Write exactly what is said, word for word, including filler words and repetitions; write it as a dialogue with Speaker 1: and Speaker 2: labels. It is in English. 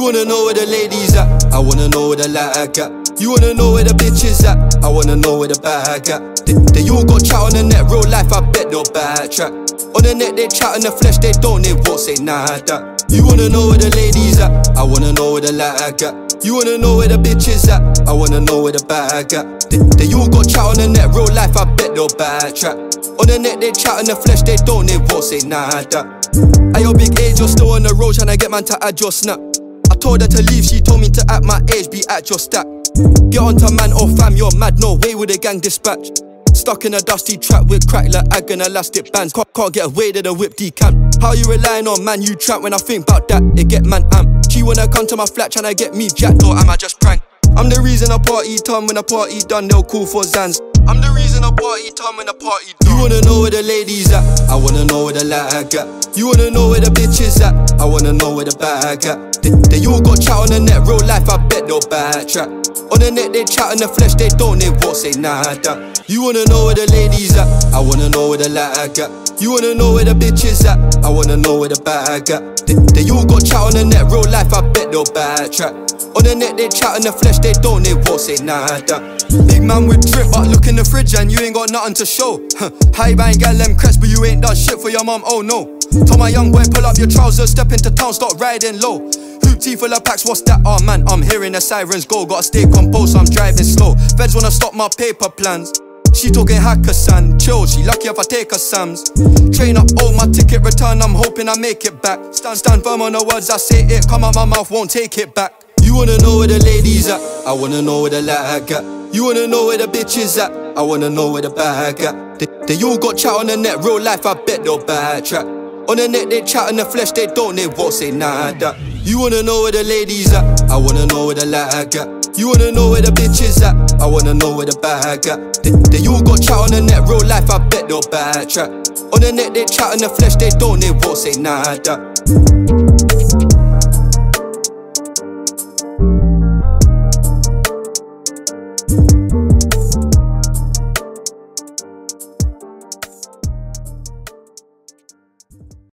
Speaker 1: wanna know where the ladies at? I wanna know where the lag at. You wanna know where the bitches at? I wanna know where the bag at. They, they all got chat on the net, real life I bet they'll backtrack. On the net they chat, on the flesh they don't, they won't say nada. You wanna know where the ladies at? I wanna know where the lag at. You wanna know where the bitches at? I wanna know where the bag at. They, they all got chat on the net, real life I bet they'll backtrack. On the net they chat, on the flesh they don't, they won't say nada. Ayo, big age, you're still on the road tryna get man to add your snap. I told her to leave, she told me to act my age, be at your stack. Get onto man or fam, you're mad, no way with a gang dispatch. Stuck in a dusty trap with crack like ag and elastic bands. Can't, can't get away to the whip decamp. How you relying on man, you trap? When I think about that, it get man amp. She wanna come to my flat tryna get me jacked, or am I just prank? I'm the reason a party done, when a party done they'll call for Zans. I'm the reason a party done, when a party done. You wanna know where the ladies at? I wanna know where the lag at. You wanna know where the bitches at? I wanna know where the bag at. They, they all got chat on the net, real life I bet they'll backtrack. On the net they chat, on the flesh they don't, they won't say nada. You wanna know where the ladies at? I wanna know where the lag at. You wanna know where the bitches at? I wanna know where the bag at. They, they all got chat on the net, real life I bet they'll backtrack. On the net they chat, on the flesh they don't, they won't say nada. Big man with drip, but look in the fridge and you ain't got nothing to show. High bang gal them crest, but you ain't done shit for your mum, oh no. Told my young boy pull up your trousers, step into town, start riding low. Hoop tea full of packs, what's that? Oh man, I'm hearing the sirens go. Gotta stay composed, so I'm driving slow. Feds wanna stop my paper plans. She talking Hakkasan, chill, she lucky if I take her Sams. Train up, oh my ticket return, I'm hoping I make it back. Stand, stand firm on the words I say, it come out my mouth, won't take it back. You wanna know where the ladies at? I wanna know where the lag at. You wanna know where the bitches at? I wanna know where the bag at. They, they all got chat on the net, real life I bet they'll backtrack. On the net they chat, on the flesh they don't, they won't say nada. You wanna know where the ladies at? I wanna know where the lag at. You wanna know where the bitches at? I wanna know where the bag at. They, they all got chat on the net, real life I bet they'll backtrack. On the net they chat, on the flesh they don't, they won't say nada.